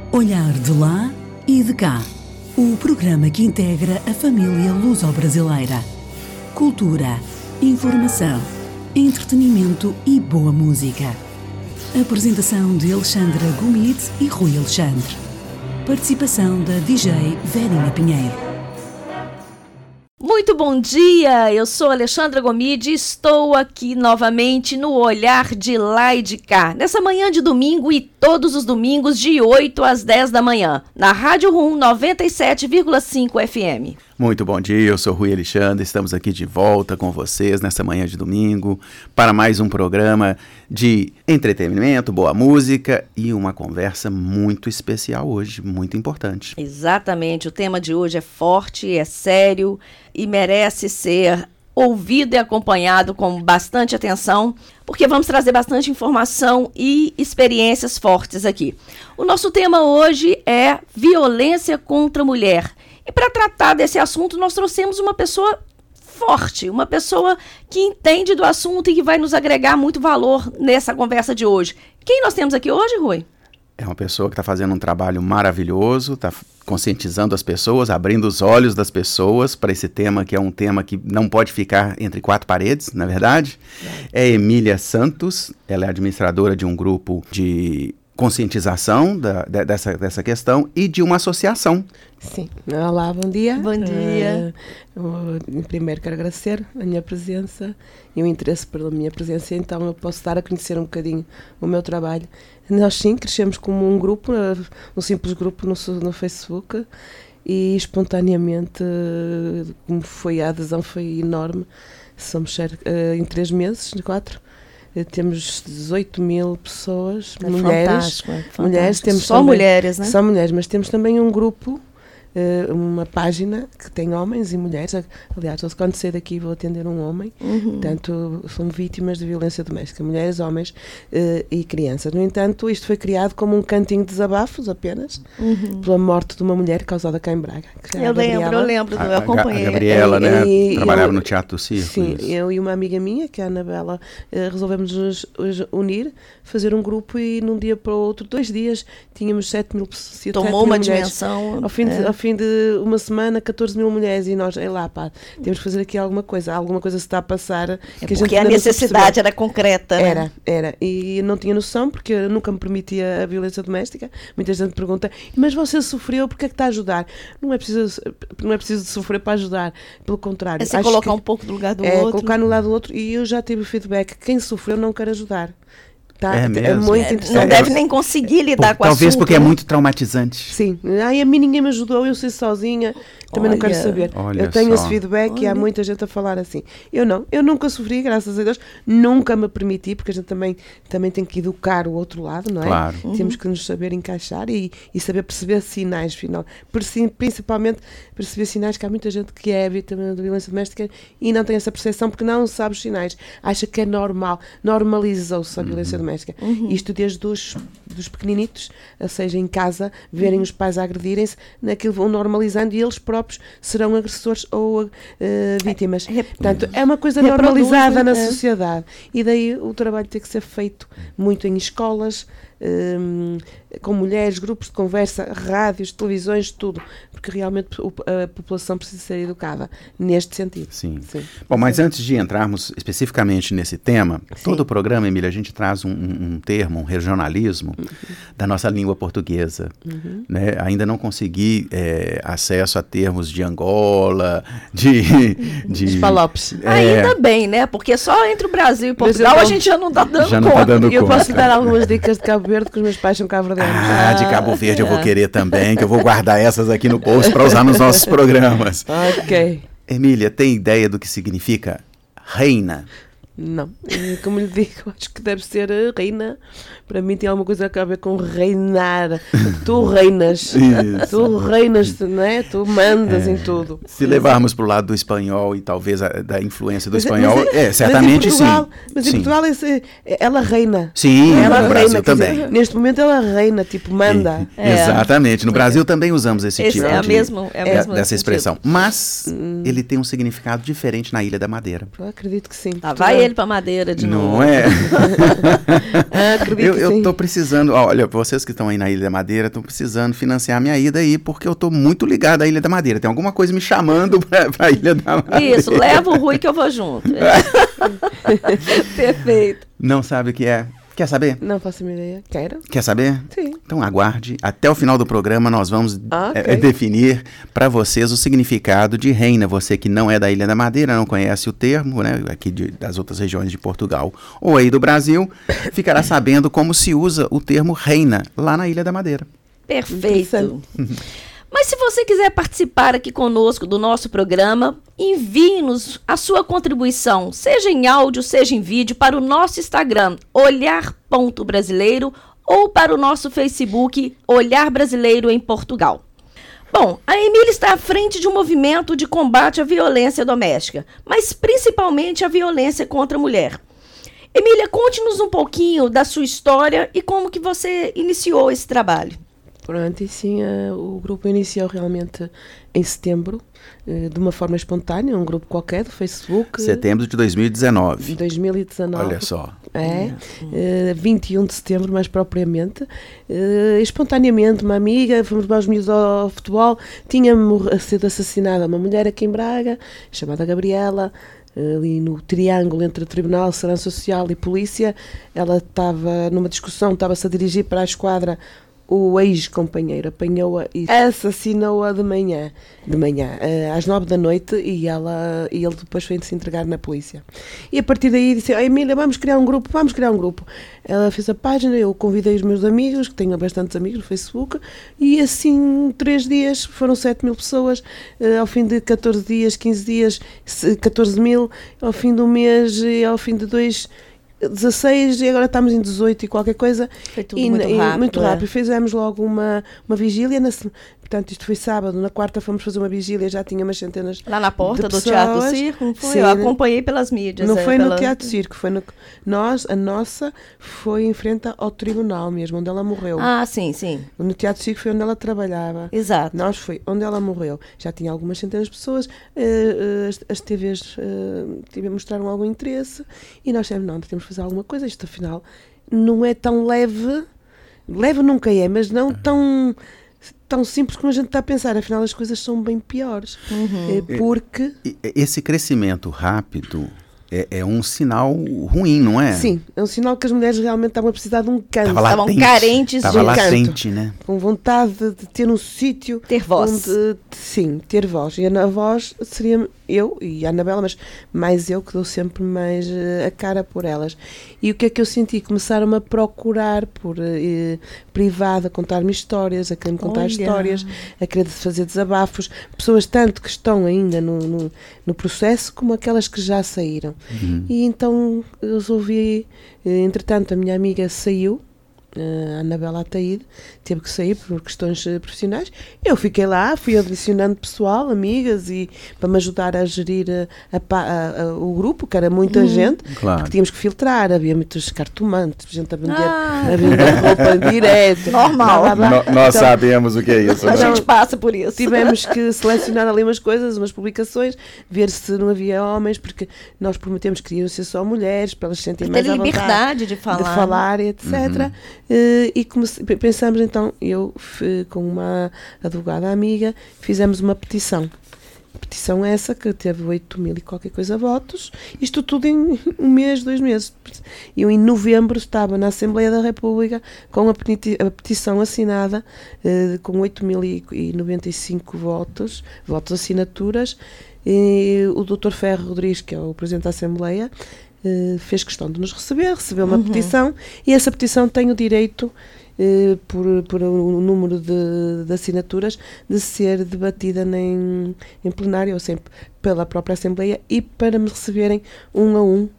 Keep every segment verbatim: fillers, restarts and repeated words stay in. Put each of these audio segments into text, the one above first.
Olhar de lá e de cá. O programa que integra a família luso-brasileira. Cultura, informação, entretenimento e boa música. Apresentação de Alexandra Gomide e Rui Alexandre. Participação da D J Verina Pinheiro. Muito bom dia, eu sou Alexandra Gomide e estou aqui novamente no Olhar de Lá e de Cá, nessa manhã de domingo e todos os domingos de oito às dez da manhã, na Rádio Rum noventa e sete vírgula cinco F M. Muito bom dia, eu sou Rui Alexandre, estamos aqui de volta com vocês nessa manhã de domingo para mais um programa de entretenimento, boa música e uma conversa muito especial hoje, muito importante. Exatamente, o tema de hoje é forte, é sério e merece ser ouvido e acompanhado com bastante atenção, porque vamos trazer bastante informação e experiências fortes aqui. O nosso tema hoje é violência contra a mulher. E para tratar desse assunto, nós trouxemos uma pessoa forte, uma pessoa que entende do assunto e que vai nos agregar muito valor nessa conversa de hoje. Quem nós temos aqui hoje, Rui? É uma pessoa que está fazendo um trabalho maravilhoso, está conscientizando as pessoas, abrindo os olhos das pessoas para esse tema, que é um tema que não pode ficar entre quatro paredes, na verdade. É Emília Santos, ela é administradora de um grupo de conscientização da, de, dessa, dessa questão e de uma associação. Sim. Olá, bom dia. Bom dia. Uh, primeiro quero agradecer a minha presença e o interesse pela minha presença, então eu posso dar a conhecer um bocadinho o meu trabalho. Nós sim, crescemos como um grupo, um simples grupo no, no Facebook e espontaneamente, como foi a adesão foi enorme, somos uh, em três meses, quatro, temos dezoito mil pessoas, é mulheres, fantástico, é fantástico. mulheres temos só também, mulheres, né? Só mulheres, mas temos também um grupo, uh, uma página que tem homens e mulheres. Aliás, quando sair daqui vou atender um homem, Uhum. portanto são vítimas de violência doméstica, mulheres, homens uh, e crianças. No entanto, isto foi criado como um cantinho de desabafos apenas, Uhum. pela morte de uma mulher causada cá em Braga. Eu lembro, eu lembro, eu acompanhei. A Gabriela, E- né, e- trabalhava eu- no Teatro do Circo. Sim, isso. eu e uma amiga minha, que é a Anabela, eh, resolvemos nos, nos unir, fazer um grupo e num dia para o outro, dois dias, tínhamos sete mil pessoas. Tomou uma dimensão. Ao fim, de, é. ao fim de uma semana, catorze mil mulheres e nós, é lá, pá, temos que fazer aqui alguma coisa, alguma coisa se está a passar. É que a gente porque a ainda não se necessidade percebeu. era concreta. né? Era, era. E eu não tinha noção, porque eu nunca me permitia a violência doméstica. Muita gente pergunta, mas você sofreu, porque é que está a ajudar? Não é preciso, não é preciso de sofrer para ajudar, pelo contrário. É se Acho colocar que- um pouco do lugar do é, outro. colocar no lado do outro, e eu já tive feedback, quem sofreu não quer ajudar. Tá? É mesmo? muito É, interessante. não deve nem conseguir lidar Por- com o talvez assunto, porque é né? muito traumatizante. Sim, ai, a mim ninguém me ajudou, eu sei sozinha, também não quero Olha, saber. olha Eu tenho só. esse feedback e há Olha. muita gente a falar assim. Eu não, eu nunca sofri, graças a Deus, nunca me permiti, porque a gente também, também tem que educar o outro lado, não é? Claro. Temos que nos saber encaixar e, e saber perceber sinais, final. Perci- principalmente perceber sinais, que há muita gente que é vítima de violência doméstica e não tem essa percepção porque não sabe os sinais, acha que é normal, normalizou-se a violência doméstica. Isto desde os dos pequeninitos, ou seja, em casa, verem os pais a agredirem-se, naquilo vão normalizando e eles próprios serão agressores ou uh, vítimas. É, Portanto, é uma coisa reproduzem, normalizada na é. sociedade. E daí o trabalho tem que ser feito muito em escolas, um, com mulheres, grupos de conversa, rádios, televisões, tudo, porque realmente o- a população precisa ser educada neste sentido. Sim. Sim. Bom, mas antes de entrarmos especificamente nesse tema, Sim. todo o programa, Emília, a gente traz um, um- um termo, um regionalismo da nossa língua portuguesa. Uhum. Né? Ainda não consegui é, acesso a termos de Angola, de... de Os palopes. é, Ainda bem, né? Porque só entre o Brasil e Portugal eu- a gente já não tá dando Já não conta. tá dando E eu conta. posso lhe dar algumas dicas de Cabo Verde, que os meus pais são cabo-verdianos. Ah, de Cabo Verde eu vou querer também, que eu vou guardar essas aqui no bolso para usar nos nossos programas. Ok. Emília, tem ideia do que significa reina? Não. E, como lhe digo, acho que deve ser a reina. Para mim tem alguma coisa a ver com reinar. Tu reinas. Isso. Tu reinas, não é? Tu mandas em tudo. Se levarmos para o lado do espanhol e talvez a- da influência do Mas- espanhol, mas é, certamente mas em Portugal, sim. Mas em sim. Portugal esse- ela reina. Sim, Ela no Brasil reina, quer também. dizer, neste momento ela reina, tipo, manda. É. Exatamente. No Brasil também usamos esse, Esse tipo é a de, mesmo- é a de- mesmo dessa sentido. expressão. Mas ele tem um significado diferente na Ilha da Madeira. Eu acredito que sim. Lá vai ele para Madeira de Não novo. é? Ah, acredito Eu, que eu sim. tô precisando, olha, vocês que estão aí na Ilha da Madeira, estão precisando financiar minha ida aí, porque eu tô muito ligado à Ilha da Madeira. Tem alguma coisa me chamando pra, pra Ilha da Madeira. Isso, leva o Rui que eu vou junto. Perfeito. Não sabe o que é? Quer saber? Não faço uma ideia. Quero? Quer saber? Sim. Então aguarde. Até o final do programa nós vamos Ah, ok. eh, definir para vocês o significado de reina. Você que não é da Ilha da Madeira, não conhece o termo, né? Aqui de, das outras regiões de Portugal ou aí do Brasil, ficará sabendo como se usa o termo reina lá na Ilha da Madeira. Perfeito. Mas se você quiser participar aqui conosco do nosso programa, envie-nos a sua contribuição, seja em áudio, seja em vídeo, para o nosso Instagram, olhar ponto brasileiro, ou para o nosso Facebook, Olhar Brasileiro em Portugal. Bom, a Emília está à frente de um movimento de combate à violência doméstica, mas principalmente à violência contra a mulher. Emília, conte-nos um pouquinho da sua história e como que você iniciou esse trabalho. Pronto, e sim, uh, o grupo iniciou realmente em setembro, uh, de uma forma espontânea, um grupo qualquer do Facebook. Setembro de dois mil e dezenove. De dois mil e dezanove. Olha só. É, uh, vinte e um de setembro, mais propriamente. Uh, espontaneamente, uma amiga, fomos para os miúdos ao futebol, tinha sido assassinada uma mulher aqui em Braga, chamada Gabriela, ali no triângulo entre o Tribunal de Segurança Social e Polícia. Ela estava numa discussão, estava-se a dirigir para a esquadra. O ex-companheiro apanhou-a e assassinou-a de manhã, de manhã uh, às nove da noite, e, ela, e ele depois foi se entregar na polícia. E a partir daí disse: oh, Emília, vamos criar um grupo, vamos criar um grupo. Ela fez a página, eu convidei os meus amigos, que tenho bastantes amigos no Facebook, e assim, três dias, foram sete mil pessoas, uh, ao fim de catorze dias, quinze dias, catorze mil, ao fim do mês, e ao fim de dois... dezasseis, e agora estamos em dezoito e qualquer coisa. Foi tudo e, muito e, rápido. muito é. rápido. Fizemos logo uma, uma vigília, na, se- portanto isto foi sábado, na quarta fomos fazer uma vigília, já tinha umas centenas. Lá na porta de do Teatro pessoas. Circo, não foi? Sim, Eu acompanhei pelas mídias. Não é, foi pela... no Teatro Circo, foi no, nós, a nossa foi em frente ao tribunal mesmo, onde ela morreu. Ah, sim, sim. No Teatro Circo foi onde ela trabalhava. Exato. Nós foi onde ela morreu. Já tinha algumas centenas de pessoas, eh, eh, as, as T Vs uh, mostraram algum interesse, e nós dissemos: não, temos que fazer alguma coisa, isto afinal não é tão leve, leve nunca é, mas não tão, tão simples como a gente está a pensar, afinal as coisas são bem piores. Uhum. Eh, porque... E- Esse crescimento rápido é, é um sinal ruim, não é? Sim, é um sinal que as mulheres realmente estavam a precisar de um canto, Tava Estavam latente. carentes Tava de latente, né? com vontade de, de ter um sítio, Ter voz. onde, sim, ter voz. E a voz seria eu e a Anabela, mas mais eu, que dou sempre mais eh, a cara por elas. E o que é que eu senti? Começaram-me a procurar por eh, privado, a contar-me histórias, a querer-me contar Olha. histórias, a querer fazer desabafos. Pessoas tanto que estão ainda no, no, no processo, como aquelas que já saíram. Uhum. E então eu resolvi, eh, entretanto a minha amiga saiu, eh, a Anabela Ataíde, teve que sair por questões eh, profissionais. Eu fiquei lá, fui adicionando pessoal, amigas, e para me ajudar a gerir a, a pa- a- a- o grupo, que era muita gente, Claro. porque tínhamos que filtrar, havia muitos cartomantes, gente a vender, Ah. a vender roupa direto. Normal. Blá, blá, blá. No- nós Então, sabemos o que é isso. A né? Então, gente passa por isso. tivemos que selecionar ali umas coisas, umas publicações, ver se não havia homens, porque nós prometemos que iam ser só mulheres, para elas se sentirem Ter mais à vontade liberdade de falar. de falar, etcétera. Eh, e comece- p- pensamos então, eu f- com uma advogada amiga, fizemos uma petição. Petição essa que teve oito mil e qualquer coisa votos, isto tudo em um mês, dois meses. Eu em novembro estava na Assembleia da República com a, peti- a petição assinada, eh, com oito mil e noventa e cinco votos, votos assinaturas, e o doutor Ferro Rodrigues, que é o Presidente da Assembleia, eh, fez questão de nos receber, recebeu uma Uhum. petição, e essa petição tem o direito, eh, por, por um número de, de assinaturas, de ser debatida em, em plenário, ou sempre pela própria Assembleia, e para me receberem um a um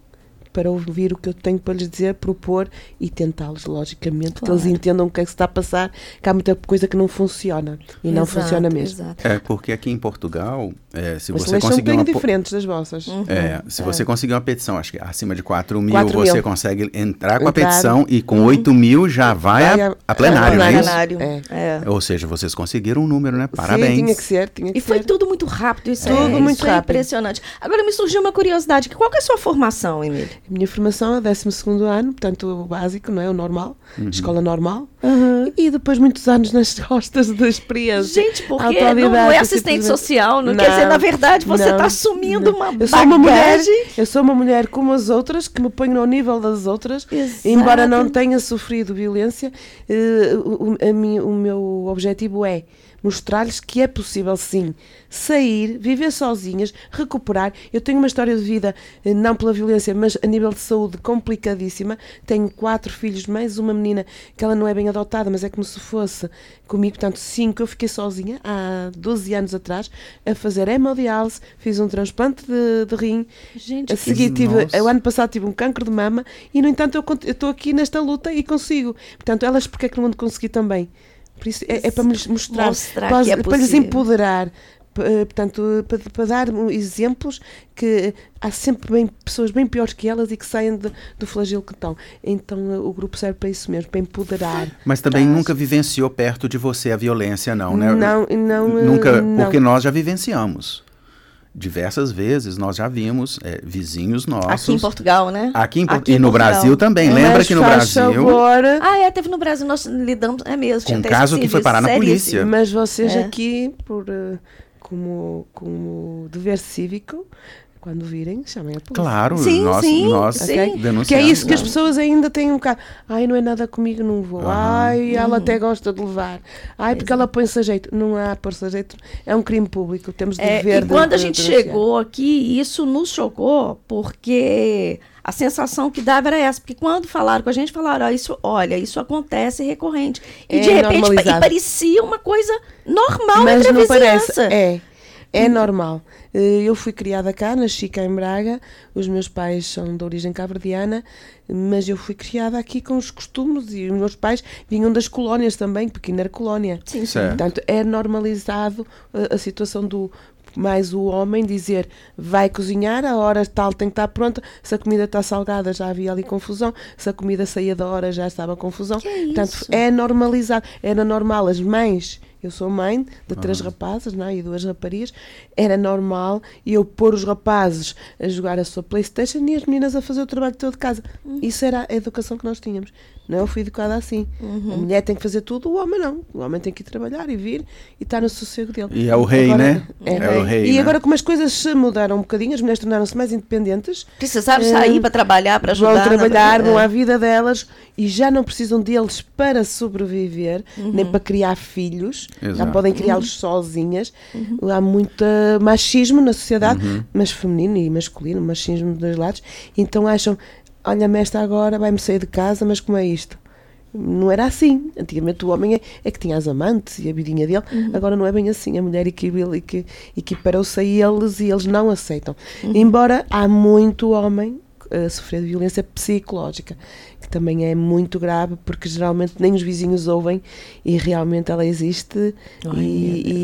para ouvir o que eu tenho para lhes dizer, propor e tentá-los, logicamente, Claro. que eles entendam o que é que se está a passar, que há muita coisa que não funciona e não Exato, funciona mesmo. exato. É, porque aqui em Portugal, é, se Mas você também são um conseguir bocadinho uma... po- diferentes das vossas. É, se você conseguir uma petição, acho que acima de quatro mil, quatro você mil. consegue entrar com a Entrar. petição e com oito mil já vai, Vai a, a- a plenário, não é isso? Plenário. É. É. Ou seja, vocês conseguiram um número, né? Parabéns. Sim, tinha que ser, tinha que E foi ser. tudo muito rápido, isso, Tudo é, muito isso é rápido. impressionante. Agora me surgiu uma curiosidade, qual que é a sua formação, Emília? A minha formação é décimo segundo ano, portanto o básico, não é? O normal, escola normal. E depois muitos anos nas costas da experiência. Gente, porque Autodidata, não é assistente simplesmente. social, não, Não, quer dizer, na verdade, você não, está assumindo não. uma eu sou uma mulher, bagagem. eu sou uma mulher como as outras, que me ponho ao nível das outras, Exato. embora não tenha sofrido violência, eh, o, o- a mim- o meu objetivo é mostrar-lhes que é possível sim sair, viver sozinhas, recuperar. Eu tenho uma história de vida, eh, não pela violência, mas a nível de saúde complicadíssima. Tenho quatro filhos, mais uma menina que ela não é bem adotada, mas é como se fosse comigo, portanto cinco. Eu fiquei sozinha há doze anos atrás a fazer hemodiálise, fiz um transplante de, de rim. Gente, A que- seguir, tive, Nossa. o ano passado tive um cancro de mama e, no entanto, eu cont- eu estou aqui nesta luta e consigo. Portanto, elas porque é que não vão conseguir também? Por isso, é, é para me lhes mostrar, Mostrar para, que é para lhes possível. empoderar, p- eh, portanto, para, para dar exemplos que há sempre bem, pessoas bem piores que elas e que saem de- do flagelo que estão. Então, eh, o grupo serve para isso mesmo, para empoderar. Mas também nunca vivenciou perto de você a violência, não, né? Não, não, eh, Nunca, não. porque nós já vivenciamos. Diversas vezes nós já vimos é, vizinhos nossos. aqui em Portugal, né? Aqui em Por- Aqui e em no Portugal. Brasil também. Lembra Mas que no faz Brasil, favor, Ah, é, teve no Brasil, nós lidamos, é mesmo. com tinha um até caso que esquecido foi disso, parar na seríssimo. polícia. mas vocês É. aqui, por, eh, como, como dever cívico, quando virem, chamem a polícia. Claro, Sim, nós, sim, nós sim. denunciamos. Que é isso que as Não. pessoas ainda têm um bocado. Ai, não é nada comigo, não vou. Aham. Ai, ela Uhum. até gosta de levar. Ai, porque ela põe-se a jeito. Não há pôr-se a jeito. É um crime público. Temos de É, ver. e quando a gente chegou aqui, isso nos chocou, porque a sensação que dava era essa. Porque quando falaram com a gente, falaram, ah, isso, olha, isso acontece recorrente. E É de repente pa- normalizado. e parecia uma coisa normal Mas entre a não vizinhança. parece. É. É normal. Eh, Eu fui criada cá, nasci cá em Braga, os meus pais são de origem cabo-verdiana, mas eu fui criada aqui com os costumes e os meus pais vinham das colónias também, porque ainda era colónia. Sim, sim. Certo. Portanto, é normalizado a, a situação do mais o homem dizer vai cozinhar, a hora tal tem que estar pronta, se a comida está salgada já havia ali confusão, se a comida saía da hora já estava confusão. Que é Portanto, isso? é normalizado, era normal as mães. Eu sou mãe de três rapazes, não é? E duas raparigas. Era normal eu pôr os rapazes a jogar a sua Playstation e as meninas a fazer o trabalho todo de casa. Isso era a educação que nós tínhamos. Não, eu fui educada assim. A mulher tem que fazer tudo, o homem não. O homem tem que ir trabalhar e vir e estar no sossego dele. E é o rei, Agora- né? É, É o rei, E né? agora, como as coisas se mudaram um bocadinho, as mulheres tornaram-se mais independentes. Precisaram Eh, sair para trabalhar, para ajudar. Vão trabalhar, na- vão é. à vida delas e já não precisam deles para sobreviver, nem para criar filhos. Já Exato. podem criá-los sozinhas. Há muito machismo na sociedade, mas feminino e masculino, machismo dos dois lados. Então acham, olha-me esta agora, vai-me sair de casa, mas como é isto? Não era assim. Antigamente o homem é, é que tinha as amantes e a vidinha dele. Agora não é bem assim. A mulher equiparou equi, equiparou-se a eles e eles não aceitam. Embora há muito homem a sofrer de violência psicológica, que também é muito grave, porque geralmente nem os vizinhos ouvem e realmente ela existe. Ai, e, meu Deus,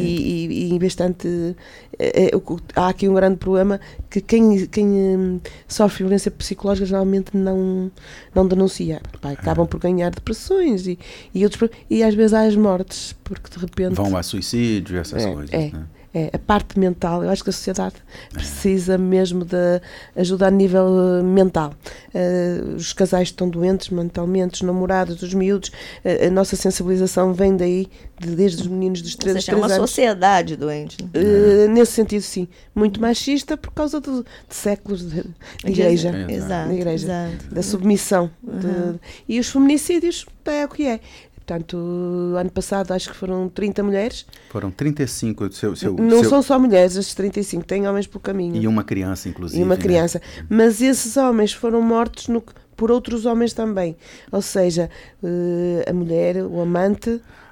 e, e, e bastante é, é, o- há aqui um grande problema que quem, quem hum, sofre violência psicológica geralmente não, não denuncia. Pá, acabam por ganhar depressões e, e outros pro- e às vezes há as mortes, porque de repente Vão a suicídio, essas É, coisas. é. né? é, a parte mental, eu acho que a sociedade precisa mesmo de ajuda a nível eh, mental. Eh, os casais estão doentes mentalmente, os namorados, os miúdos, eh, a nossa sensibilização vem daí, de- desde os meninos dos Ou três seja, é uma sociedade doente. né? Uh, nesse sentido, sim. Muito machista por causa do- de séculos de, de igreja. Exato. Exato, Da igreja. exato. Da submissão. de- e os feminicídios, é o que é. Portanto, ano passado acho que foram trinta mulheres. Foram trinta e cinco, seu, seu, Não seu- são só mulheres, estes trinta e cinco, tem homens pelo caminho. e uma criança, inclusive. E uma né? criança. Mas esses homens foram mortos no- por outros homens também. Ou seja, eh, a mulher, o amante.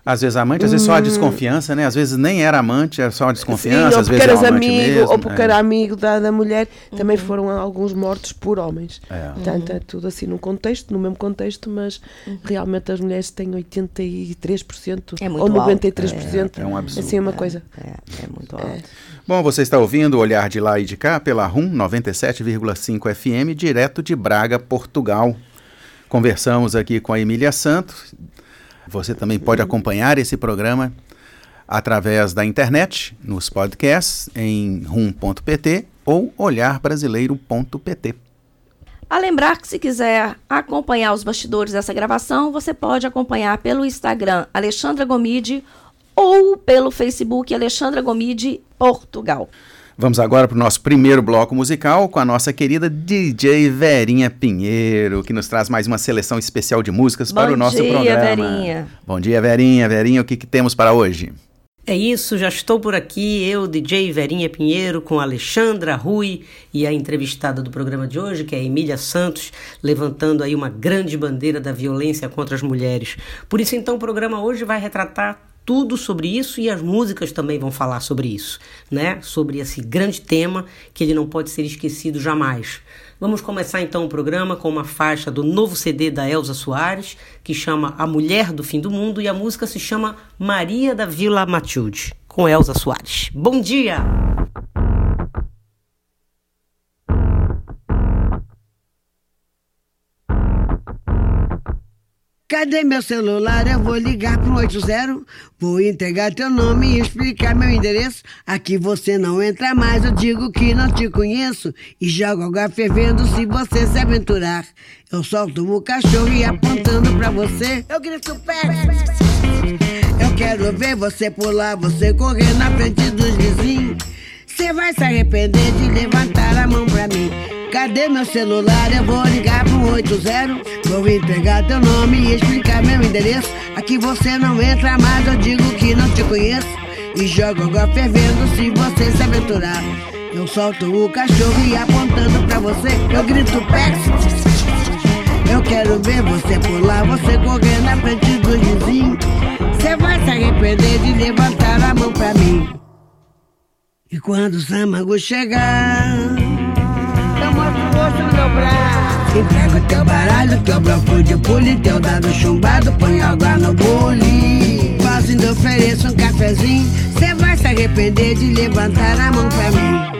Às vezes amante, às vezes só a desconfiança, né? Às vezes nem era amante, era só a desconfiança, Sim, às vezes era um amante amigo, mesmo. ou porque é. era amigo da, da mulher, também foram alguns mortos por homens. É. Portanto, é tudo assim num contexto, no mesmo contexto, mas realmente as mulheres têm oitenta e três por cento É muito ou noventa e três por cento. alto. É, é um absurdo. Assim, é uma coisa. É, é muito alto. É. Bom, você está ouvindo o Olhar de Lá e de Cá pela R U M noventa e sete vírgula cinco F M, direto de Braga, Portugal. Conversamos aqui com a Emília Santos. Você também pode acompanhar esse programa através da internet, nos podcasts, em rum ponto p t ou olhar brasileiro ponto p t. A lembrar que se quiser acompanhar os bastidores dessa gravação, você pode acompanhar pelo Instagram Alexandra Gomide ou pelo Facebook Alexandra Gomide Portugal. Vamos agora para o nosso primeiro bloco musical com a nossa querida D J Verinha Pinheiro, que nos traz mais uma seleção especial de músicas Bom para o nosso dia, programa. Verinha. Bom dia, Verinha. Verinha, o que, que temos para hoje? É isso, já estou por aqui, eu, D J Verinha Pinheiro, com a Alexandra Rui e a entrevistada do programa de hoje, que é a Emília Santos, levantando aí uma grande bandeira da violência contra as mulheres. Por isso, então, o programa hoje vai retratar tudo sobre isso e as músicas também vão falar sobre isso, né? Sobre esse grande tema que ele não pode ser esquecido jamais. Vamos começar então o programa com uma faixa do novo C D da Elza Soares, que chama A Mulher do Fim do Mundo, e a música se chama Maria da Vila Matilde, com Elza Soares. Bom dia! Cadê meu celular? Eu vou ligar pro oito zero. Vou entregar teu nome e explicar meu endereço. Aqui você não entra mais, eu digo que não te conheço. E jogo água fervendo se você se aventurar. Eu solto o cachorro e apontando pra você, eu grito pé. Eu quero ver você pular, você correr na frente dos vizinhos. Você vai se arrepender de levantar a mão pra mim. Cadê meu celular? Eu vou ligar pro oito zero. Vou entregar teu nome e explicar meu endereço. Aqui você não entra mais, eu digo que não te conheço. E jogo água fervendo se você se aventurar. Eu solto o cachorro e apontando pra você, eu grito pex. Eu quero ver você pular, você correr na frente do vizinho. Você vai se arrepender de levantar a mão pra mim. E quando o Samango chegar, eu mostro o rosto no meu braço. Entrego teu baralho, teu bloco de pule, teu dado chumbado, põe água no bule. Faço ainda ofereço um cafezinho. Cê vai se arrepender de levantar a mão pra mim.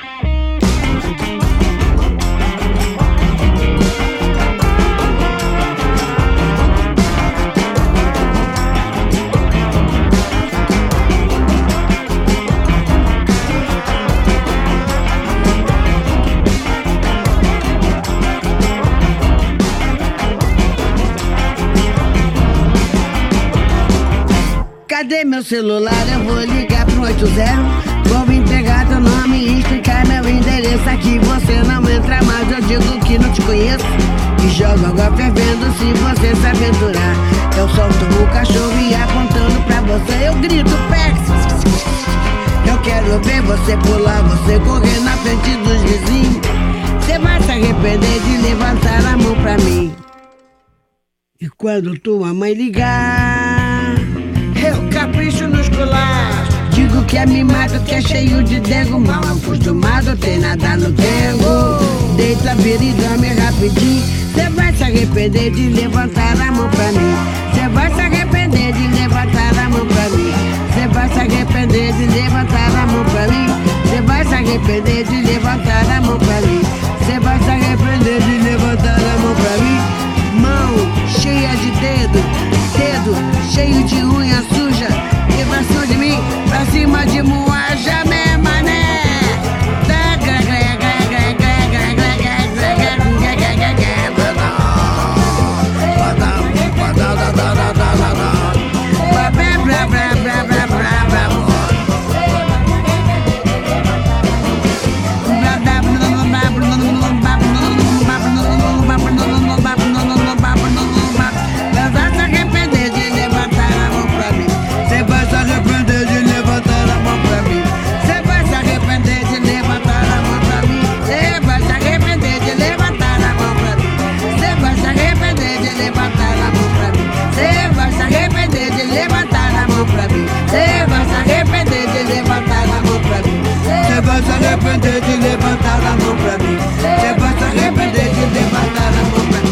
Cadê meu celular? Eu vou ligar pro oito zero. Vou entregar teu nome e explicar meu endereço. Aqui você não entra mais, eu digo que não te conheço. E jogo água fervendo se você se aventurar. Eu solto o cachorro e apontando pra você, eu grito pé. Eu quero ver você pular, você correr na frente dos vizinhos. Você vai se arrepender de levantar a mão pra mim. E quando tua mãe ligar, eu capricho nos colachos. Digo que é mimado, que é cheio de dengo. Mal acostumado, tem nada no dengo. Deita, vira e dorme rapidinho. Cê vai se arrepender de levantar a mão pra mim. Cê vai se arrepender de levantar a mão pra mim. Cê vai se arrepender de levantar a mão pra mim. Cê vai se arrepender de levantar a mão pra mim. Cê vai se arrepender de levantar a mão pra mim. Mão cheia de dedo, dedo cheio de unha suja. E pra cima de mim, pra cima de moaja, né, mané? arrepender de levantar a mão pra mim. Você vai se arrepender de levantar a mão pra mim.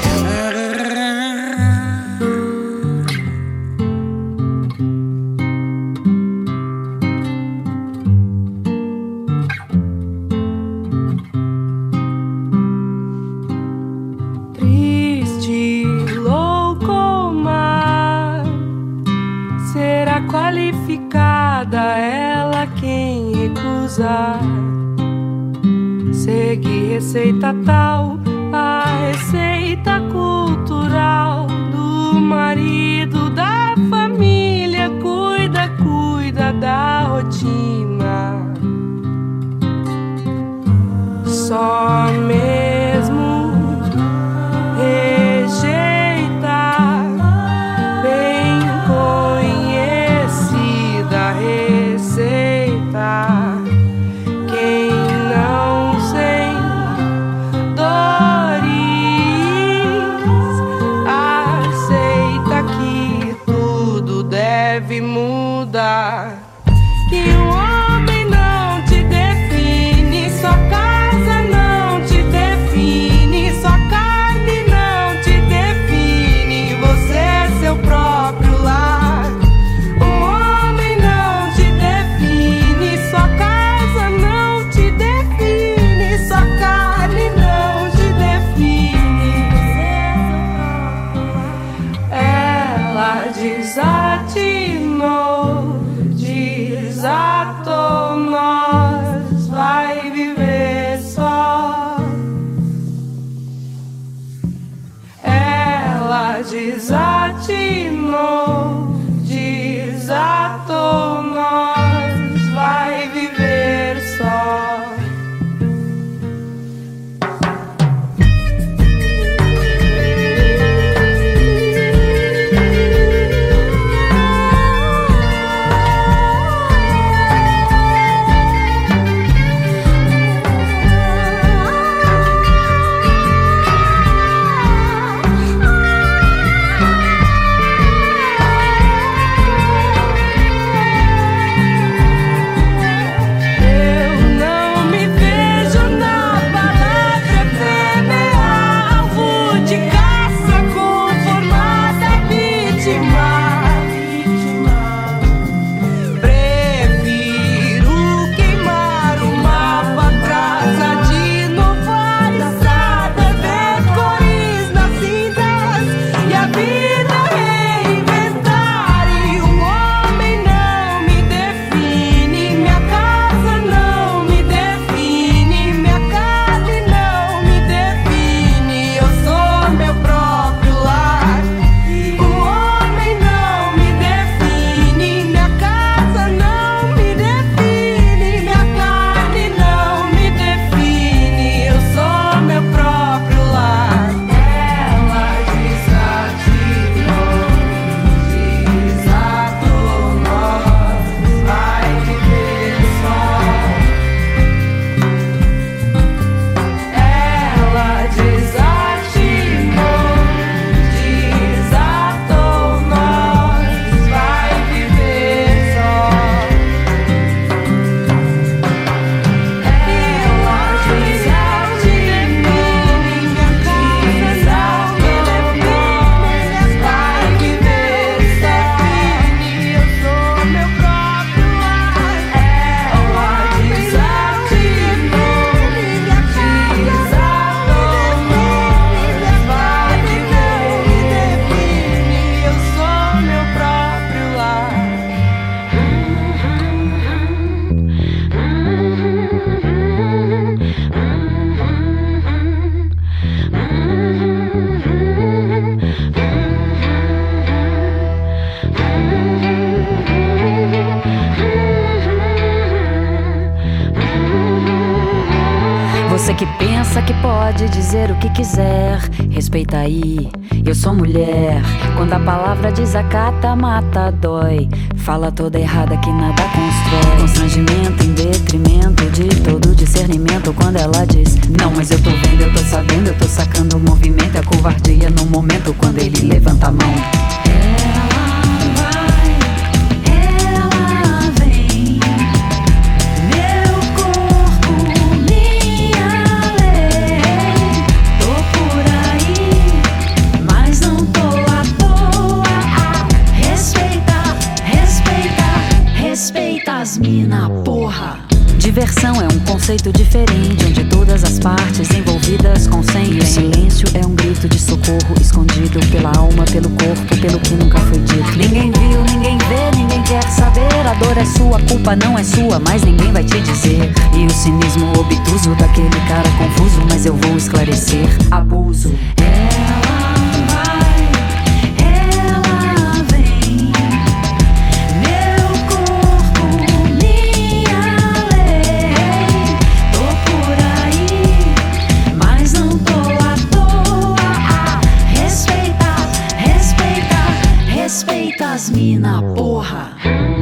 Ela quem recusar seguir receita tal, a receita cultural do marido da família, cuida, cuida da rotina. Só mesmo rejeitar bem conhecida receita. Quem não sem dores aceita que tudo deve mudar. Que o homem não te define, sua casa não te define, sua carne não te define, você é seu próprio lar. O homem não te define, sua casa não te define, sua carne não te define, ela desatinou, desatou, nós vai viver só. Ela desatinou, desatou, nós vai viver só. Você que pensa que pode dizer o que quiser, respeita aí, eu sou mulher. Quando a palavra desacata, mata, dói. Fala toda errada que nada constrói. Constrangimento em detrimento de todo discernimento. Quando ela diz, não, mas eu tô vendo, eu tô sabendo, eu tô sacando o movimento. É covardia no momento quando ele levanta a mão. Ela vai, ela vem, meu corpo conceito diferente, onde todas as partes envolvidas consentem. E o silêncio é um grito de socorro, escondido pela alma, pelo corpo, pelo que nunca foi dito. Ninguém viu, ninguém vê, ninguém quer saber. A dor é sua, a culpa não é sua, mas ninguém vai te dizer. E o cinismo obtuso daquele cara confuso, mas eu vou esclarecer. Abuso. Ela vai, ela vem. Meu corpo, minha lei. Tô por aí, mas não tô à toa. Ah, respeita, respeita, respeita as mina, porra.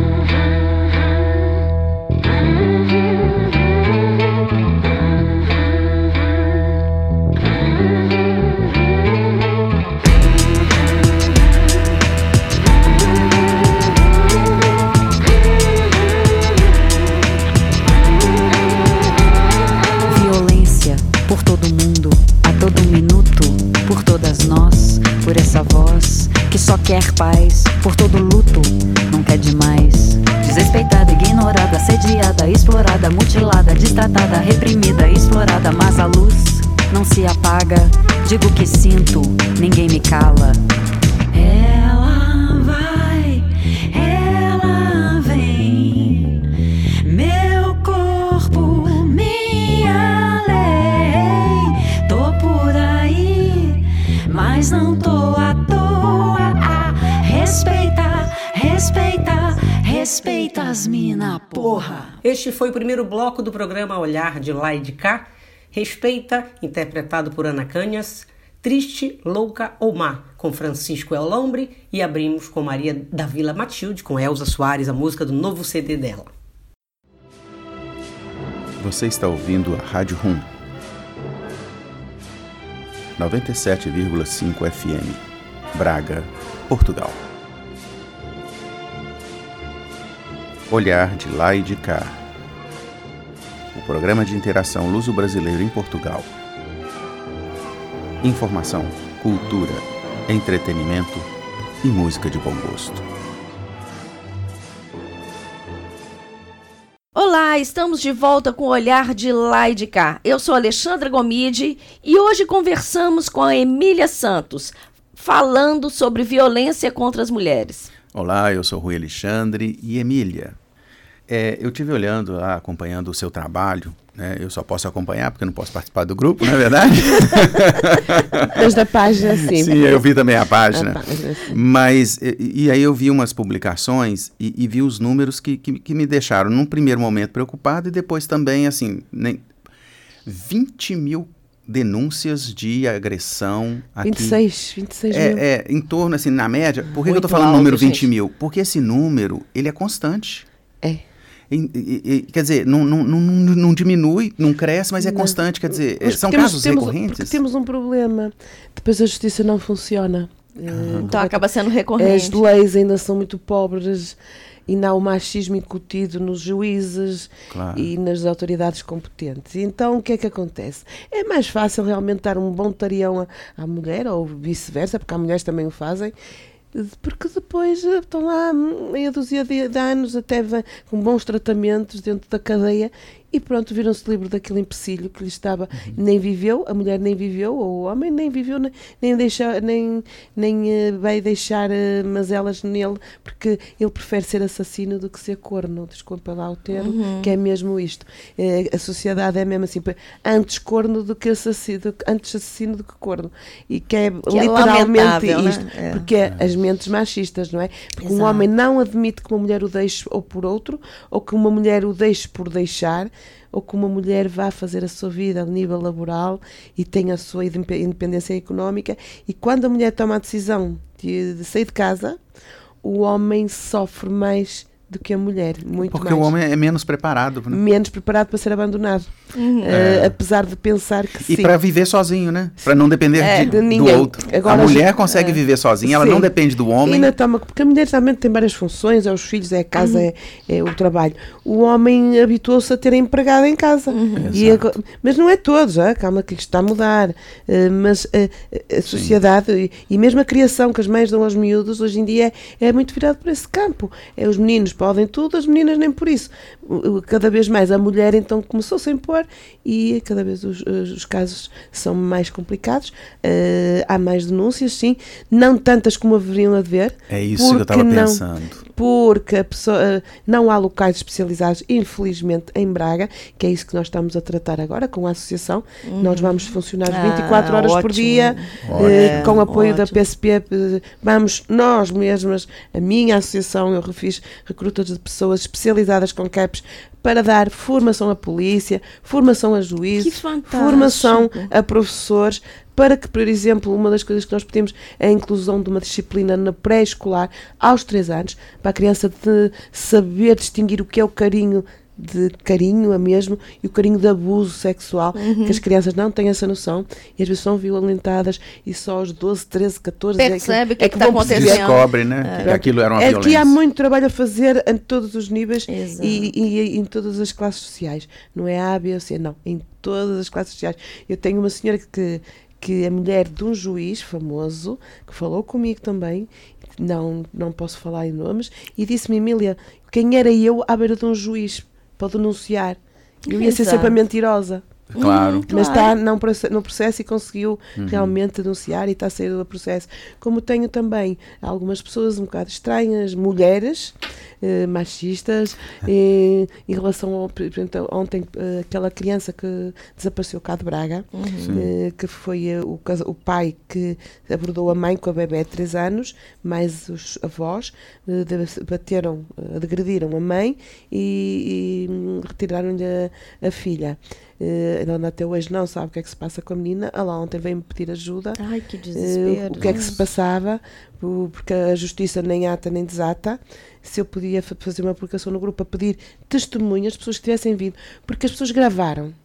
Por todo mundo, a todo minuto, por todas nós, por essa voz que só quer paz, por todo luto, não quer demais. Desrespeitada, ignorada, assediada, explorada, mutilada, destratada, reprimida, explorada, mas a luz não se apaga. Digo que sinto, ninguém me cala. Ela vai, ela vem, meu corpo, minha lei. Tô por aí, mas não tô à toa. Ah, respeita, respeita, respeita as mina, porra. Este foi o primeiro bloco do programa Olhar de Lá e de Cá. Respeita, interpretado por Ana Canhas. Triste, Louca ou Má, com Francisco El Lombre. E abrimos com Maria da Vila Matilde, com Elza Soares, a música do novo C D dela. Você está ouvindo a Rádio Rum noventa e sete vírgula cinco F M, Braga, Portugal. Olhar de Lá e de Cá, o programa de interação luso-brasileiro em Portugal. Informação, cultura, entretenimento e música de bom gosto. Olá, estamos de volta com o Olhar de Lá e de Cá. Eu sou Alexandra Gomide e hoje conversamos com a Emília Santos, falando sobre violência contra as mulheres. Olá, eu sou Rui Alexandre e Emília. É, eu estive olhando lá, acompanhando o seu trabalho, né? Eu só posso acompanhar porque eu não posso participar do grupo, não é verdade? Desde a página, sim. Sim, eu vi também a página. A página, sim. Mas, e, e aí eu vi umas publicações e, e vi os números que, que, que me deixaram, num primeiro momento, preocupado e depois também, assim, nem, vinte mil denúncias de agressão aqui. vinte e seis, vinte e seis é, mil. É, em torno, assim, na média. Por que, que eu tô Muito falando o alto, número gente. vinte mil? Porque esse número, ele é constante. É. E, e, e, quer dizer, não, não, não, não diminui, não cresce, mas é Não. constante. Quer dizer, Mas são temos- casos temos, recorrentes. Porque temos um problema. Depois a justiça não funciona. Eh, Então acaba sendo As recorrente. leis ainda são muito pobres. Ainda há o machismo incutido nos juízes Claro. e nas autoridades competentes. Então, o que é que acontece? É mais fácil realmente dar um bom tarião à, à mulher, ou vice-versa, porque há mulheres que também o fazem, porque depois eh, estão lá meia dúzia de, de anos, até va- com bons tratamentos dentro da cadeia, e pronto, viram-se livre daquele empecilho que lhe estava, nem viveu, a mulher nem viveu, ou o homem nem viveu, nem, nem, deixa, nem, nem eh, vai deixar eh, mazelas nele, porque ele prefere ser assassino do que ser corno, desculpa lá o termo, que é mesmo isto. Eh, a sociedade é mesmo assim, antes corno do que assassino, do que- antes assassino do que corno, e que é é literalmente lamentável, né? isto, É. porque é as mentes machistas, não é? Porque um Exato. homem não admite que uma mulher o deixe ou por outro, ou que uma mulher o deixe por deixar, ou que uma mulher vá fazer a sua vida a nível laboral e tenha a sua indep- independência económica, e quando a mulher toma a decisão de, de sair de casa, o homem sofre mais do que a mulher, muito Porque mais. o homem é menos preparado. Né? Menos preparado para ser abandonado. Uhum. Eh, É. apesar de pensar que E sim. para viver sozinho, né? Para não depender É, de- de do ninguém. outro. Agora, a mulher a- consegue é. viver sozinha, ela Sim. não depende do E homem. ainda toma, porque a mulher também tem várias funções, é os filhos, é a casa, é, é o trabalho. O homem habituou-se a ter empregado em casa. E Exato. agora- mas não é todos, ah, calma que isto está a mudar. Eh, mas eh, a sociedade e, e mesmo a criação que as mães dão aos miúdos hoje em dia é, é muito virado para esse campo. É os meninos podem tudo, as meninas nem por isso. Cada vez mais a mulher então começou-se a impor e cada vez os, os casos são mais complicados, uh, há mais denúncias, sim, não tantas como haveriam a dever. É isso que eu estava pensando. Porque a pessoa, uh, não há locais especializados, infelizmente, em Braga, que é isso que nós estamos a tratar agora com a associação. Uhum. Nós vamos funcionar vinte e quatro ah, horas ótimo. por dia, uh, com apoio ótimo. da P S P. Uh, vamos nós mesmas, a minha associação, eu refiz recrutas de pessoas especializadas com C A Ps para dar formação à polícia, formação a juízes, formação a professores, para que, por exemplo, uma das coisas que nós pedimos é a inclusão de uma disciplina na pré-escolar aos três anos, para a criança de saber distinguir o que é o carinho de carinho a mesmo e o carinho de abuso sexual, uhum. que as crianças não têm essa noção e às vezes são violentadas e só aos doze, treze, catorze percebe é que, é que, que está acontecendo. Descobre, né, é. que aquilo era uma é violência. É que há muito trabalho a fazer em todos os níveis e, e, e em todas as classes sociais. Não é A, B ou C, não. Em todas as classes sociais. Eu tenho uma senhora que, que é mulher de um juiz famoso, que falou comigo também, não, não posso falar em nomes, e disse-me, Emília, quem era eu à beira de um juiz para denunciar? Eu ia ser sempre a mentirosa. Claro. Hum, mas está não, no processo e conseguiu uhum. realmente denunciar e está a sair do processo. Como tenho também algumas pessoas um bocado estranhas, mulheres, eh, machistas, eh, em relação ao, por exemplo, ontem, eh, aquela criança que desapareceu cá de Braga, uhum. eh, que foi eh, o, o pai que abordou a mãe com a bebé de três anos, mais os avós, eh, bateram, eh, agrediram a mãe e, e retiraram-lhe a, a filha. Uh, ela até hoje não sabe o que é que se passa com a menina. Ela ontem veio-me pedir ajuda. Ai, que desespero. Uh, o que é que se passava, uh, porque a justiça nem ata nem desata. Se eu podia f- fazer uma publicação no grupo a pedir testemunhas, pessoas que tivessem vindo, porque as pessoas gravaram.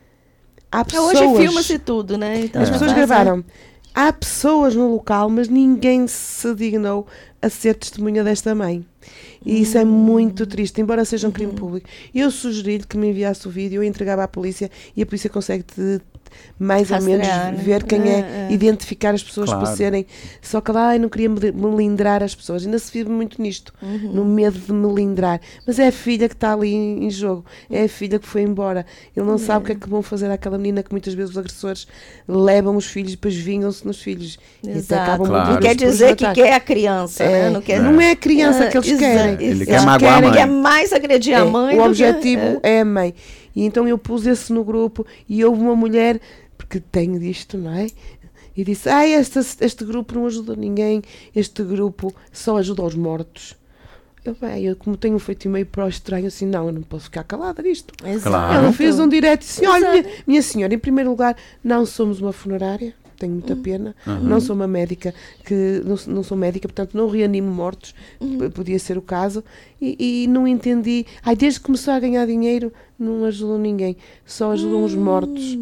Há pessoas, hoje filma-se tudo, né? Então as pessoas gravaram. Há pessoas no local, mas ninguém se dignou a ser testemunha desta mãe. E isso é muito triste, embora seja um crime público. Eu sugeri-lhe que me enviasse o vídeo, eu entregava à polícia e a polícia consegue de, mais Rastrear, ou menos ver quem é, é, é, identificar as pessoas claro. para serem. Só que lá eu não queria melindrar as pessoas, ainda se vive muito nisto, uhum. no medo de melindrar. Mas é a filha que está ali em, em jogo, é a filha que foi embora. Ele não é. sabe o que é que vão fazer àquela menina, que muitas vezes os agressores levam os filhos e depois vingam-se nos filhos. Exato. Claro. Não quer dizer que quer a criança, é, né? Não, quer... não é a criança é, que eles exa- querem. Ele eles quer magoar querem, a mãe. Quer mais agredir é, a mãe. O objetivo que... é a mãe. E então eu pus esse no grupo e houve uma mulher, porque tenho disto, não é? E disse, ah, este, este grupo não ajuda ninguém, este grupo só ajuda aos mortos. Eu, bem, eu como tenho feito meio para o estranho, assim, não, eu não posso ficar calada disto. Claro. Ela fez um direto e disse, olha, minha, minha senhora, em primeiro lugar, não somos uma funerária. Tenho muita pena, uhum. não sou uma médica, que não, não sou médica, portanto não reanimo mortos, uhum. podia ser o caso, e, e não entendi, ai, desde que começou a ganhar dinheiro, não ajudou ninguém, só ajudam uhum. os mortos.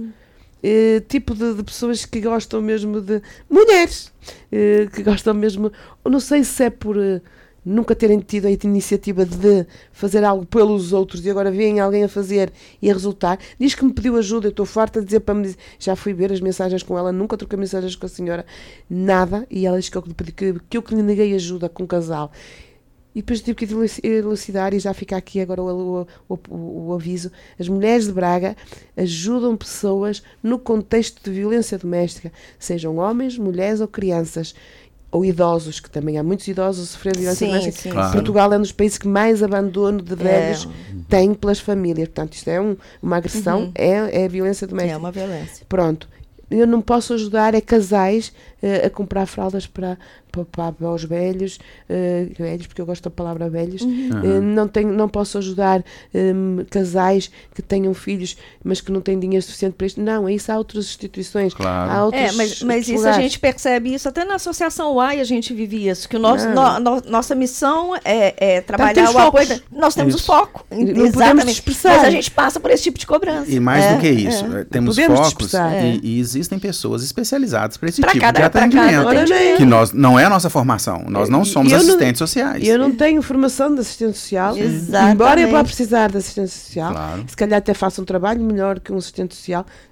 Uh, tipo de, de pessoas que gostam mesmo de, mulheres, uh, que gostam mesmo, não sei se é por... Uh, nunca terem tido a iniciativa de fazer algo pelos outros e agora vem alguém a fazer e a resultar. Diz que me pediu ajuda, eu estou farta de dizer para me dizer, já fui ver as mensagens com ela, nunca troquei mensagens com a senhora, nada, e ela diz que eu, que, que eu que lhe neguei ajuda com um casal. E depois tive que elucidar e já fica aqui agora o, o, o, o aviso. As mulheres de Braga ajudam pessoas no contexto de violência doméstica, sejam homens, mulheres ou crianças. Ou idosos, que também há muitos idosos a sofrer violência doméstica. Claro. Portugal é um dos países que mais abandono de velhos é. tem pelas famílias. Portanto, isto é um, uma agressão, uhum. é, é violência doméstica. É uma violência. Pronto. Eu não posso ajudar é casais uh, a comprar fraldas para, para, para, para os velhos, uh, velhos, porque eu gosto da palavra velhos. Uhum. Uh, não, tenho, não posso ajudar um, casais que tenham filhos, mas que não têm dinheiro suficiente para isto. Não, é isso, há outras instituições. Claro. Há outros, é, mas, mas isso lugares. A gente percebe isso, até na Associação U A I a gente vive isso, que o nosso, no, no, nossa missão é, é trabalhar então, o apoio. Da, nós temos isso. o foco. Não exatamente. Mas a gente passa por esse tipo de cobrança. E mais é, do que isso, é. temos podemos focos e, e existem pessoas especializadas para esse pra tipo cada, de atendimento. Cada, que nós, não é a nossa formação, nós não somos assistentes não, sociais. Eu não tenho formação de assistente social, Exatamente. embora eu vá precisar de assistente social, claro. se calhar até faça um trabalho melhor que um assistente social,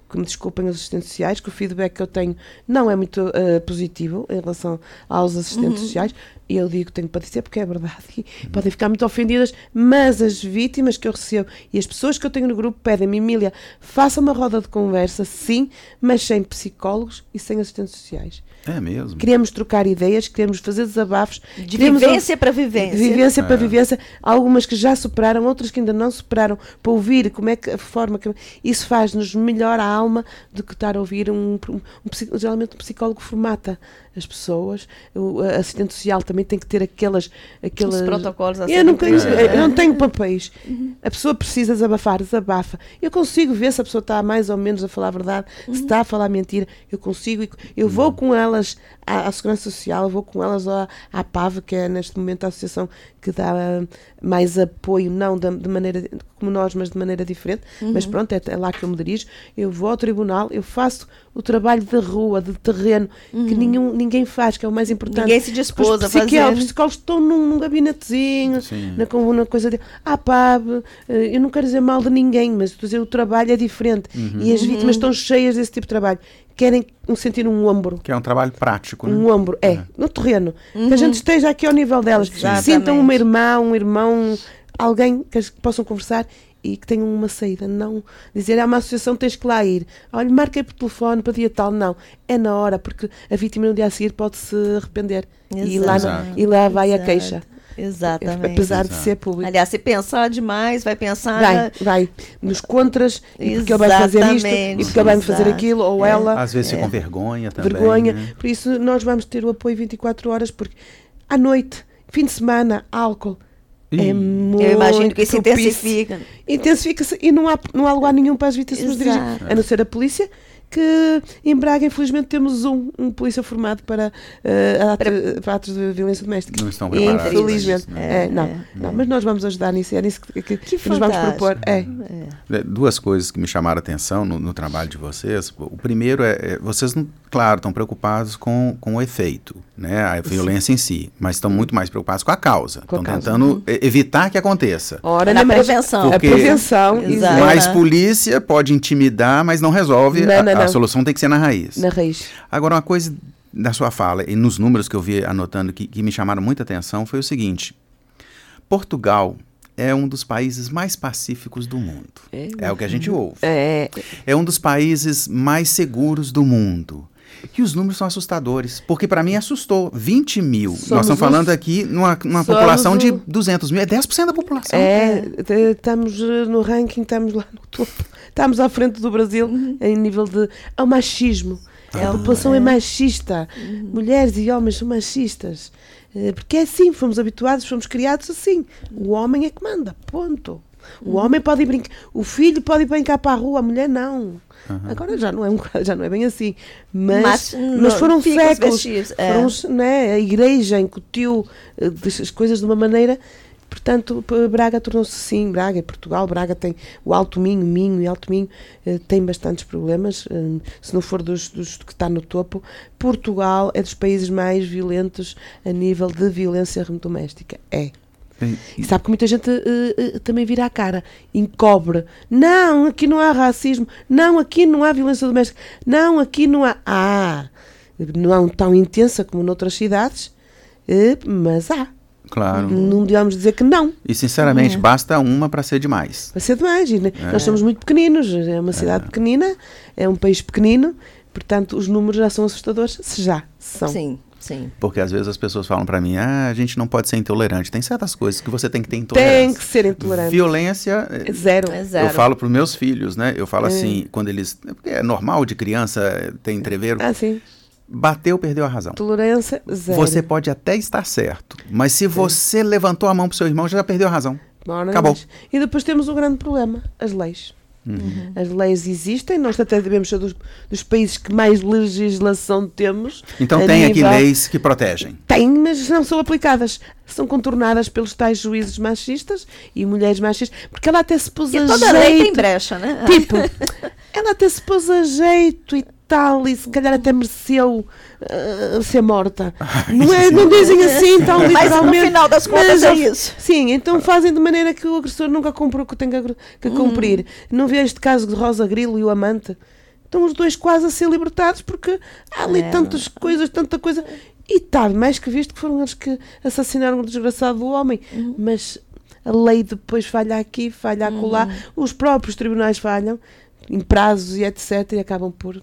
que me desculpem os assistentes sociais, que o feedback que eu tenho não é muito uh, positivo em relação aos assistentes uhum. sociais. E eu digo que tenho para dizer porque é verdade. E podem ficar muito ofendidas, mas as vítimas que eu recebo e as pessoas que eu tenho no grupo pedem-me, Emília, faça uma roda de conversa, sim, mas sem psicólogos e sem assistentes sociais. É mesmo. Queremos trocar ideias, queremos fazer desabafos. De vivência para vivência. De vivência é. para vivência. Algumas que já superaram, outras que ainda não superaram, para ouvir como é que a forma que... Isso faz-nos melhor a alma do que estar a ouvir um, um, um geralmente um psicólogo formata as pessoas. O assistente social também tem que ter aquelas... aquelas... Os protocolos assim. Eu não tenho, eu não tenho papéis. Uhum. A pessoa precisa desabafar, desabafa. Eu consigo ver se a pessoa está mais ou menos a falar a verdade, uhum. se está a falar mentira. Eu consigo, eu vou uhum. com elas à, à Segurança Social, eu vou com elas à, à P A V, que é neste momento a associação que dá uh, mais apoio, não de, de maneira como nós, mas de maneira diferente. Uhum. Mas pronto, é, é lá que eu me dirijo. Eu vou ao tribunal, eu faço o trabalho de rua, de terreno, uhum. que nenhum, ninguém faz, que é o mais importante. Ninguém se dispôs a fazer. Os psicólogos estão num, num gabinetezinho, na, na coisa de ah, P A V, eu não quero dizer mal de ninguém, mas estou a dizer, o trabalho é diferente. Uhum. E as vítimas uhum. estão cheias desse tipo de trabalho. Querem um, sentir um ombro. Que é um trabalho prático, né? Um ombro, é, é. no terreno. Uhum. Que a gente esteja aqui ao nível delas. Exatamente. Sintam uma irmã, um irmão, alguém que, que possam conversar e que tenham uma saída. Não dizer, há uma associação, tens que lá ir. Olha, marquei por telefone para dia tal. Não, é na hora, porque a vítima no dia a seguir pode se arrepender. E lá, e lá vai Exato. a queixa. Exatamente. Apesar Exato. de ser público. Aliás, se pensar demais, vai pensar... Vai, vai. Nos contras, e porque ele vai fazer isto, e porque ele vai me fazer aquilo, ou é. ela... Às vezes é. fica com vergonha também. Vergonha. Né? Por isso, nós vamos ter o apoio vinte e quatro horas, porque à noite, fim de semana, álcool... Ih. É muito Eu imagino que isso propício. intensifica. Intensifica-se e não há, não há lugar nenhum para as vítimas se dirigir, a não ser a polícia, que em Braga, infelizmente, temos um, um polícia formado para, uh, ato, para atos de violência doméstica. Não estão preparados. Infelizmente. Isso, é, é, não, é. não, mas nós vamos ajudar nisso, é nisso que, que, Que, que nos vamos propor. É. É. Duas coisas que me chamaram a atenção no, no trabalho de vocês. O primeiro é, é vocês, não, claro, estão preocupados com, com o efeito, né, a violência em si, mas estão muito mais preocupados com a causa. Com a estão causa. tentando uhum. evitar que aconteça. Ora, Na né, prevenção. A prevenção. Exato. Mais polícia pode intimidar, mas não resolve. Não, a, não, a não. solução tem que ser na raiz. Na raiz. Agora, uma coisa da sua fala, e nos números que eu vi anotando que, que me chamaram muita atenção, foi o seguinte: Portugal é um dos países mais pacíficos do mundo. É, é o que a gente ouve. É. É um dos países mais seguros do mundo. E os números são assustadores, porque para mim assustou. vinte mil. Somos Nós estamos falando os... aqui numa, numa Somos população o... de duzentos mil. É dez por cento da população. É, é, estamos no ranking, estamos lá no topo. Estamos à frente do Brasil uhum. em nível de ao machismo. É, a população é, é machista. Uhum. Mulheres e homens são machistas. Porque é assim, fomos habituados, fomos criados assim. O homem é que manda, ponto. O uhum. homem pode ir brincar, o filho pode ir brincar para a rua, a mulher não. Uhum. Agora já não, é um, já não é bem assim. Mas, mas, mas foram séculos. É. Foram, né, a igreja incutiu uh, as coisas de uma maneira. Portanto, Braga tornou-se sim, Braga e Portugal. Braga tem o Alto Minho, Minho e Alto Minho uh, tem bastantes problemas, uh, se não for dos, dos que está no topo. Portugal é dos países mais violentos a nível de violência doméstica. É. Sim. E sabe que muita gente uh, uh, também vira a cara, encobre. Não, aqui não há racismo. Não, aqui não há violência doméstica. Não, aqui não há... Ah, não é tão intensa como noutras cidades, uh, mas há. Claro. Não devemos dizer que não. E sinceramente, é. basta uma para ser demais. Para ser demais. E, né? é. Nós somos muito pequeninos. É uma cidade é. pequenina, é um país pequenino, portanto os números já são assustadores, se já são. Sim. Sim. Porque às vezes as pessoas falam para mim, ah, a gente não pode ser intolerante. Tem certas coisas que você tem que ter intolerância. Tem que ser intolerante. Violência... É zero. É zero. Eu falo para os meus filhos, né? Eu falo é. assim, quando eles... Porque é normal de criança ter entreveiro. Ah, sim. Bateu, perdeu a razão. Tolerância, zero. Você pode até estar certo, mas se você levantou a mão para o seu irmão, já perdeu a razão. Bora, acabou. Mas... E depois temos um grande problema, as leis. Uhum. As leis existem, nós até devemos ser dos, dos países que mais legislação temos. Então tem nível... aqui leis que protegem. Tem, mas não são aplicadas. São contornadas pelos tais juízes machistas e mulheres machistas, porque ela até se pôs e a toda jeito. Toda lei tem brecha, né? Tipo, ela até se pôs a jeito e tal, e se calhar até mereceu uh, ser morta. Ai, não, é, não dizem assim, tão literalmente. Mas no final das contas é isso. Sim, então fazem de maneira que o agressor nunca cumpriu o que tem que, que cumprir. Hum. Não vê este caso de Rosa Grilo e o amante? estão os dois quase a ser libertados porque há ali É. tantas coisas, tanta coisa. E está mais que visto que foram eles que assassinaram o desgraçado do homem. Uhum. Mas a lei depois falha aqui, falha acolá, Uhum. os próprios tribunais falham em prazos e etcétera e acabam por...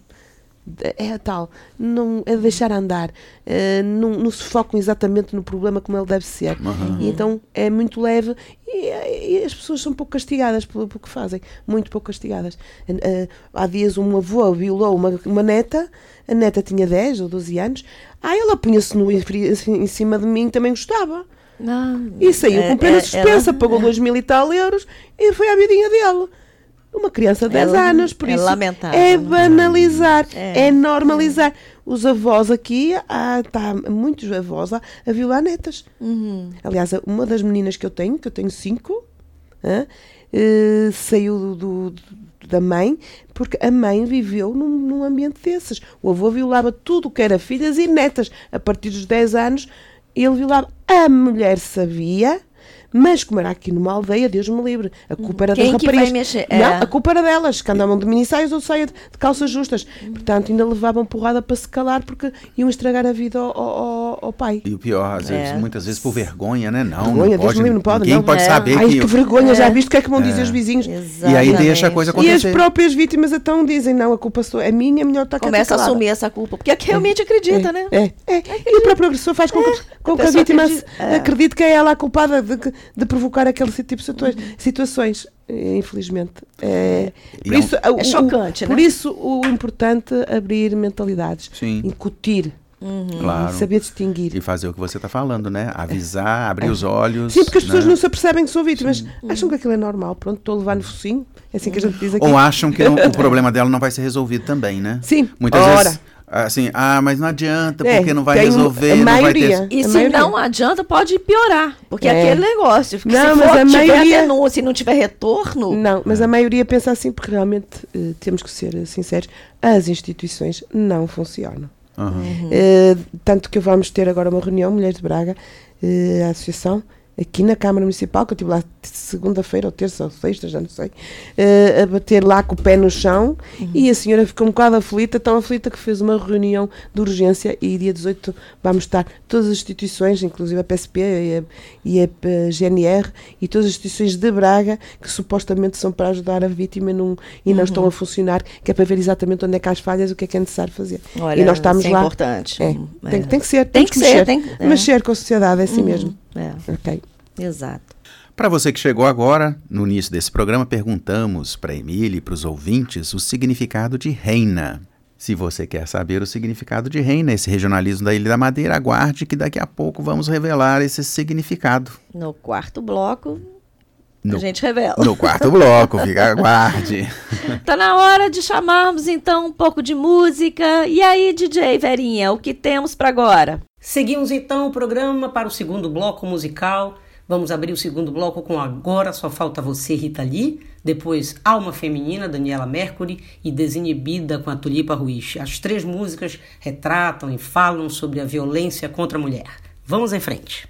É a tal, não, é deixar andar, uh, não, não se focam exatamente no problema como ele deve ser. Uhum. E então é muito leve e, e as pessoas são pouco castigadas pelo, pelo que fazem, muito pouco castigadas. Uh, há dias um avô violou uma, uma neta, a neta tinha dez ou doze anos, ah, ela punha-se no, em cima de mim, também gostava. Não, E saiu é- com pena é- suspensa, ela- pagou dois mil e tal euros e foi à vidinha dele. Uma criança de dez É- anos, por é isso lamentável. é banalizar, É. é, normalizar. Os avós aqui, há, tá, muitos avós a, a violar netas. Uhum. Aliás, uma das meninas que eu tenho, que eu tenho cinco, hã, eh, saiu do, do- da mãe, porque a mãe viveu num, num ambiente desses. O avô violava tudo o que era filhas e netas. A partir dos dez anos, ele violava. A mulher sabia, mas como era aqui numa aldeia, Deus me livre, a culpa era Quem das que vai raparigas. mexer? É. Não, a culpa era delas, que andavam de minissaias ou saia de, de calças justas. Portanto, ainda levavam porrada para se calar, porque iam estragar a vida ao, ao, ao pai. E o pior, às vezes, É. muitas vezes por vergonha, né? Não, Vergonha, não Deus pode, me livre, não pode, ninguém não. pode É. saber Ai, que... que vergonha, É. já viste o que é que vão dizer os vizinhos? E aí deixa a coisa E as acontecer. próprias vítimas então dizem, não, a culpa sou, é minha, é melhor estar quieta Começa a calada. assumir essa culpa, porque aqui realmente acredita, é, né? É, é. E o próprio agressor faz com que, com que a pessoa vítima acredita, se- é. acredite que é ela a culpada de, que- de provocar aquele tipo de situações. situações eh, infelizmente. É, E por é um- isso, o- É chocante, o, né? Por isso o importante é abrir mentalidades, Sim. incutir, Claro. saber distinguir. E fazer o que você está falando, né? Avisar, abrir os olhos. Sim, porque as pessoas né? não se apercebem que são vítimas. Acham que aquilo é normal. Pronto, estou a levar no focinho. É assim que a gente diz aqui. Ou acham que não- o problema dela não vai ser resolvido também, né? Sim, Muitas ora. vezes, assim, ah, mas não adianta, É, porque não vai tem resolver, a não vai maioria. ter... E A se maioria. não adianta, pode piorar. Porque É. aquele negócio, que Não, se mas for, a tiver maioria- denúncia e não tiver retorno, Não, mas a maioria pensa assim porque realmente eh, temos que ser sinceros, as instituições não funcionam. Uhum. Eh, tanto que vamos ter agora uma reunião, Mulheres de Braga, eh, a associação, aqui na Câmara Municipal, que eu estive lá segunda-feira ou terça ou sexta, já não sei, eh, a bater lá com o pé no chão, e a senhora ficou um bocado aflita, tão aflita que fez uma reunião de urgência e dia dezoito vamos estar todas as instituições, inclusive a P S P e a, e a P- G N R e todas as instituições de Braga que supostamente são para ajudar a vítima e não, e não estão a funcionar, que é para ver exatamente onde é que há as falhas, o que é que é necessário fazer. olha, e nós estamos isso é lá. importante. É, É. Tem, tem que ser, Tem temos que que ser, mexer, tem que- é. mexer com a sociedade, é assim mesmo. É, Ok. exato. Para você que chegou agora, no início desse programa, perguntamos para Emília e para os ouvintes o significado de reina. Se você quer saber o significado de reina, esse regionalismo da Ilha da Madeira, aguarde que daqui a pouco vamos revelar esse significado. No quarto bloco, No, a gente revela. no quarto bloco, fica, aguarde. Tá na hora de chamarmos então um pouco de música. E aí, D J Verinha, o que temos para agora? Seguimos então o programa para o segundo bloco musical. Vamos abrir o segundo bloco com Agora Só Falta Você, Rita Lee. Depois Alma Feminina, Daniela Mercury. E Desinibida, com a Tulipa Ruiz. As três músicas retratam e falam sobre a violência contra a mulher. Vamos em frente.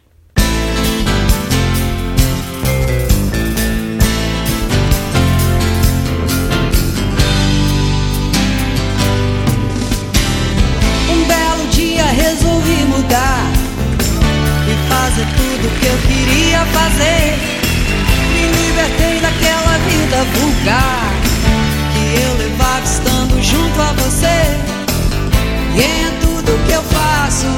Um belo dia resolvi mudar e fazer tudo que eu queria fazer. Me libertei daquela vida vulgar que eu levava estando junto a você. E em tudo que eu faço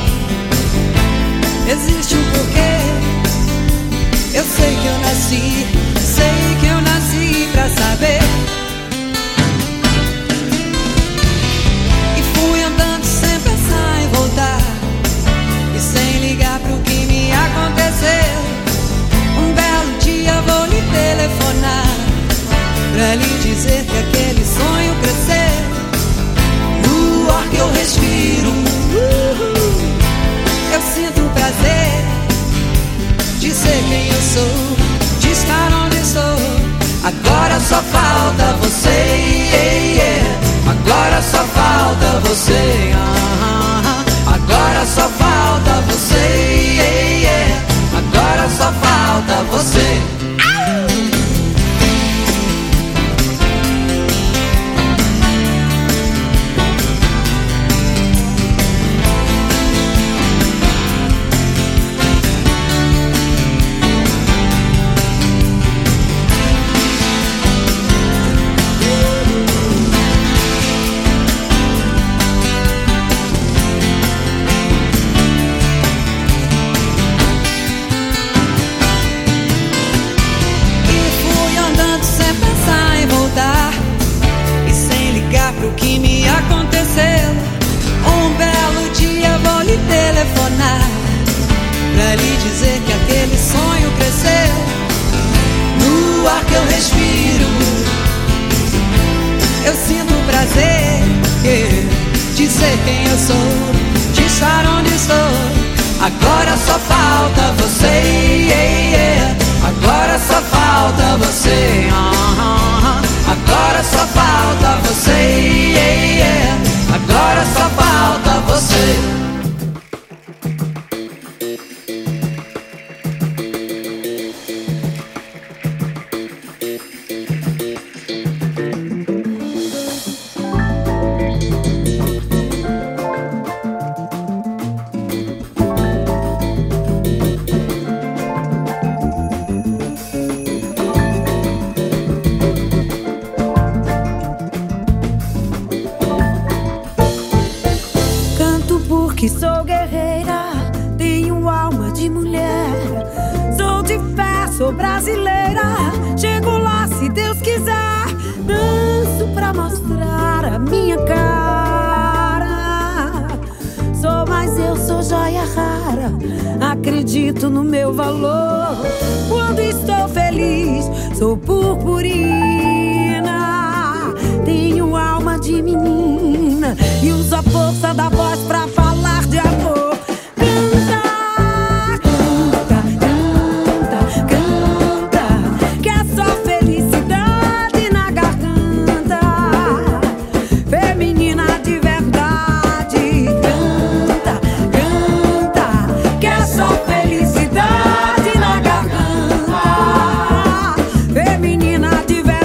existe um porquê. Eu sei que eu nasci, sei que eu nasci pra saber. E fui andando sem pensar em voltar e sem ligar pro que me aconteceu. Um belo dia vou lhe telefonar pra lhe dizer que aquele sonho cresceu. No ar que eu respiro, uh-uh, eu sinto um prazer de ser quem eu sou, de estar onde estou. Agora só falta você, yeah, yeah. Agora só falta você, ah, ah. Agora só falta você, yeah, yeah. Agora só falta você. dizer que aquele sonho cresceu no ar que eu respiro. Eu sinto prazer de ser quem eu sou, de estar onde estou. Agora só falta você, yeah, yeah. Agora só falta você, uh-huh. Agora só falta você, yeah, yeah. Agora só falta você. Que sou guerreira, tenho alma de mulher. Sou de fé, sou brasileira. Chego lá se Deus quiser. Danço pra mostrar a minha cara. Sou, mas eu sou joia rara. Acredito no meu valor. Quando estou feliz, sou purpurina. Tenho alma de menina e uso a força da voz pra falar de amor. Canta, canta, canta, canta, que é só felicidade na garganta. Feminina de verdade. Canta, canta, que é só felicidade na garganta. Feminina de verdade.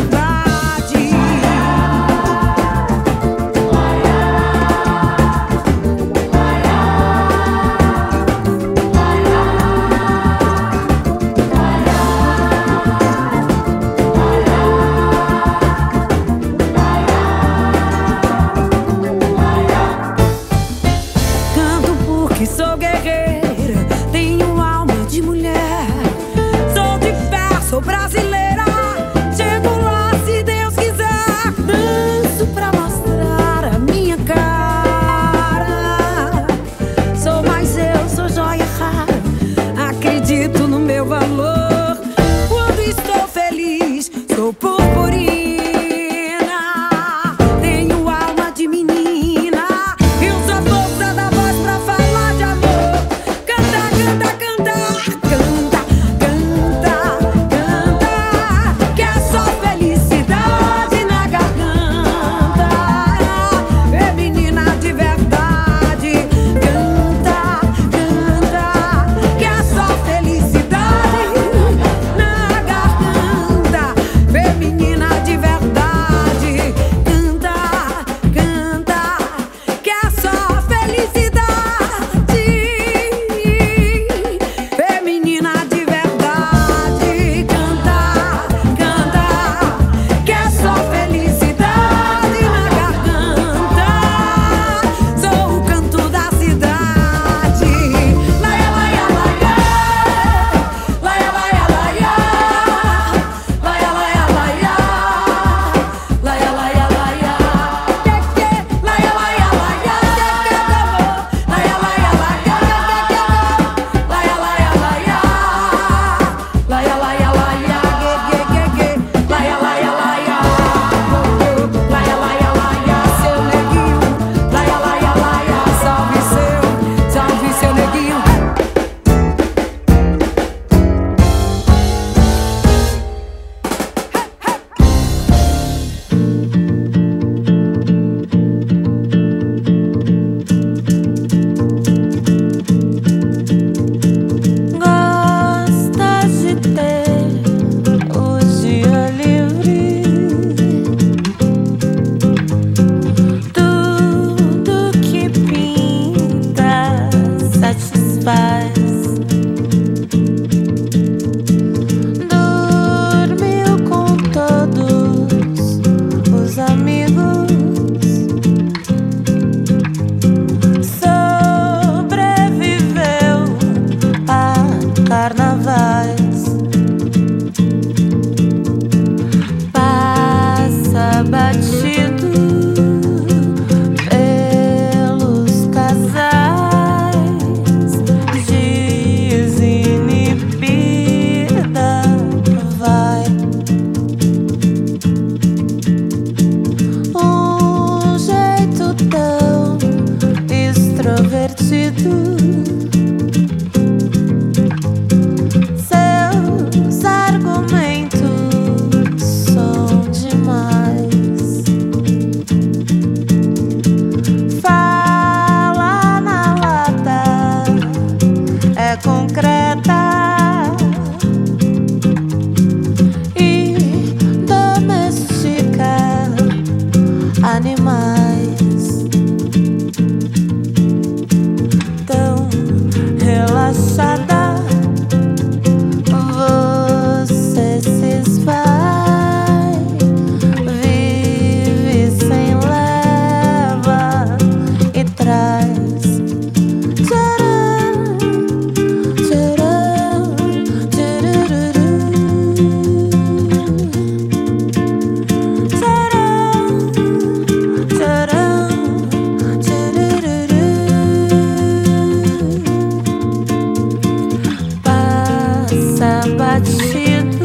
batido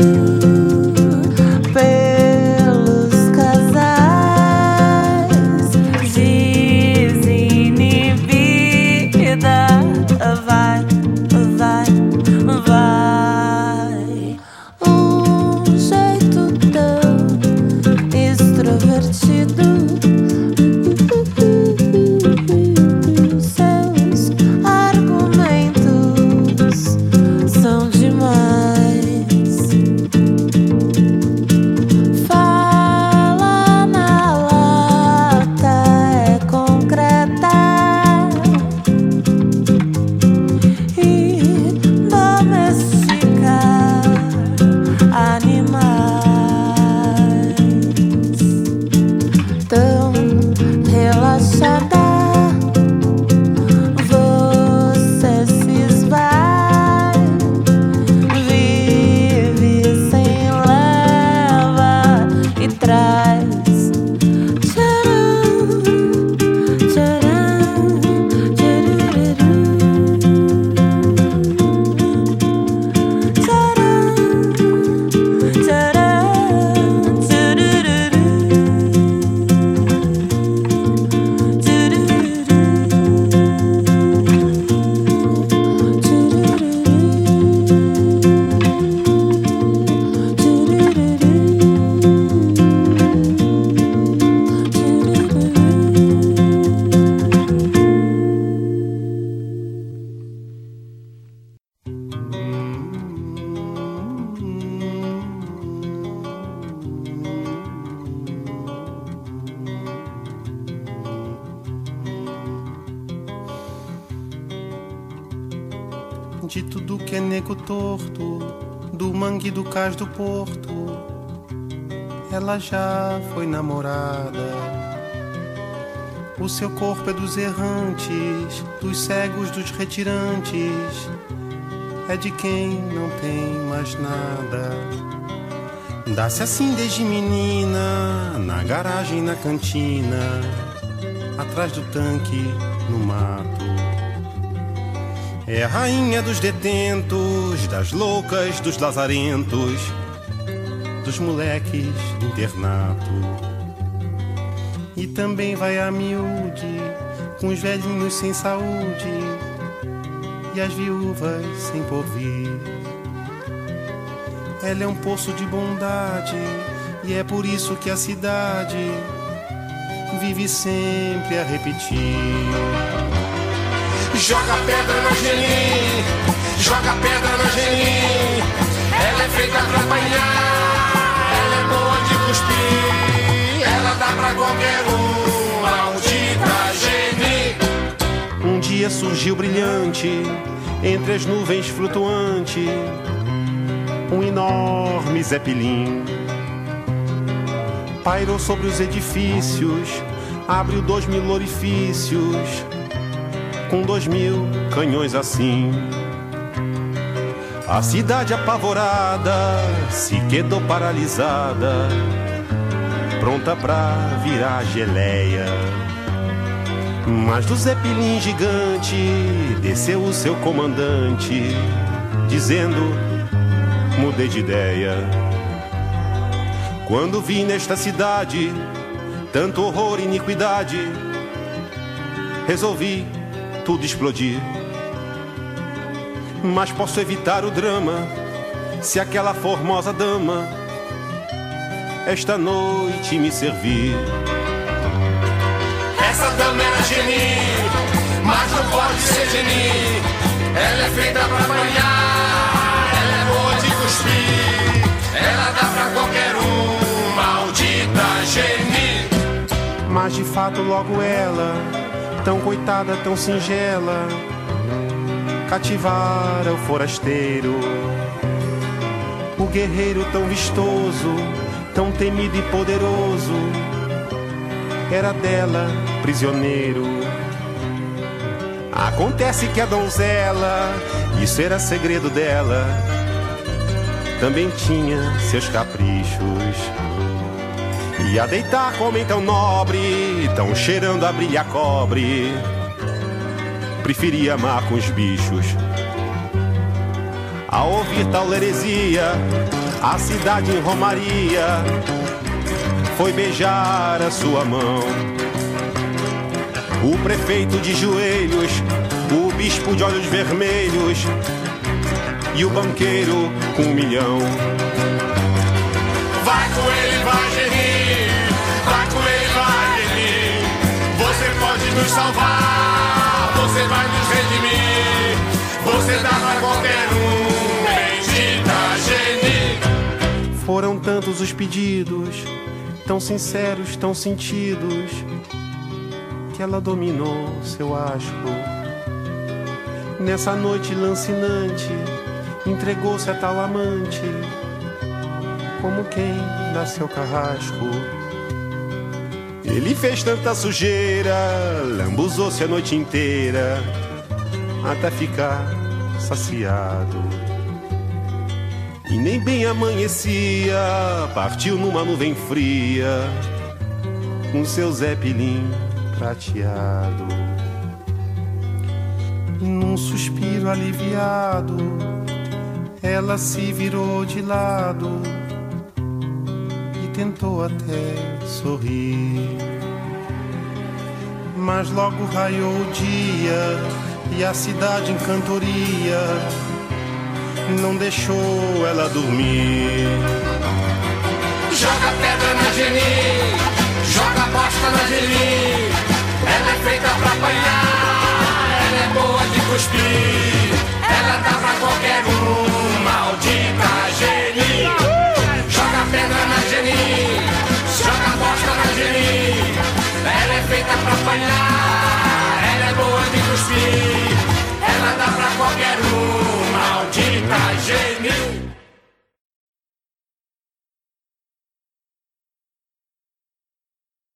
pelos casais, desinibida, vai, vai, vai. Um jeito tão extrovertido. Seus argumentos são demais. Fala na lata, é concreta e domestica animais. Tão relaxada, você se esvai, vive sem leva e traz. Tcharam, tcharam, tchururu. Tcharam, tcharam, tchururu. De tudo que é nego torto, do mangue do cais do porto, ela já foi namorada. O seu corpo é dos errantes, dos cegos, dos retirantes, é de quem não tem mais nada. Dá-se assim desde menina, na garagem, na cantina, atrás do tanque, no mato. É a rainha dos detentos, das loucas, dos lazarentos, dos moleques do internato. E também vai a miúde, com os velhinhos sem saúde e as viúvas sem porvir. Ela é um poço de bondade e é por isso que a cidade vive sempre a repetir. Joga pedra na Geni, joga pedra na Geni. Ela é feita pra apanhar, ela é boa de cuspir. Ela dá pra qualquer um, maldita Geni. Um dia surgiu brilhante, entre as nuvens flutuante, um enorme zeppelin. Pairou sobre os edifícios, abriu dois mil orifícios, com dois mil canhões assim. A cidade apavorada se quedou paralisada, pronta pra virar geleia. Mas do Zeppelin gigante desceu o seu comandante, dizendo: mudei de ideia. Quando vi nesta cidade tanto horror e iniquidade, resolvi tudo explodir. Mas posso evitar o drama se aquela formosa dama esta noite me servir. Essa dama era Geni, mas não pode ser Geni. Ela é feita pra apanhar, ela é boa de cuspir. Ela dá pra qualquer um, maldita Geni. Mas de fato logo ela, tão coitada, tão singela, cativara o forasteiro. O guerreiro tão vistoso, tão temido e poderoso, era dela prisioneiro. Acontece que a donzela, isso era segredo dela, também tinha seus caprichos. E a deitar com homem tão nobre, tão cheirando a brilha cobre, preferia amar com os bichos. Ao ouvir tal heresia, a cidade em romaria foi beijar a sua mão. O prefeito de joelhos, o bispo de olhos vermelhos e o banqueiro com um milhão. Vai com ele, vai gerir, vai com ele, vai gerir. Você pode nos salvar, você vai nos redimir. Você dá pra qualquer um, bendita Geni. Foram tantos os pedidos, tão sinceros, tão sentidos, que ela dominou seu asco. Nessa noite lancinante, entregou-se a tal amante, como quem dá seu carrasco. Ele fez tanta sujeira, lambuzou-se a noite inteira, até ficar saciado. E nem bem amanhecia, partiu numa nuvem fria, com seu zeppelin prateado. Num suspiro aliviado, ela se virou de lado e tentou até sorrir. Mas logo raiou o dia e a cidade em cantoria não deixou ela dormir. Joga pedra na Geni, joga bosta na Geni. Ela é feita pra apanhar, ela é boa de cuspir. Ela dá pra qualquer um, maldita Geni. Joga pedra na Geni, joga bosta na Geni. Ela é feita pra apanhar, ela é boa de cuspir. Ela dá pra qualquer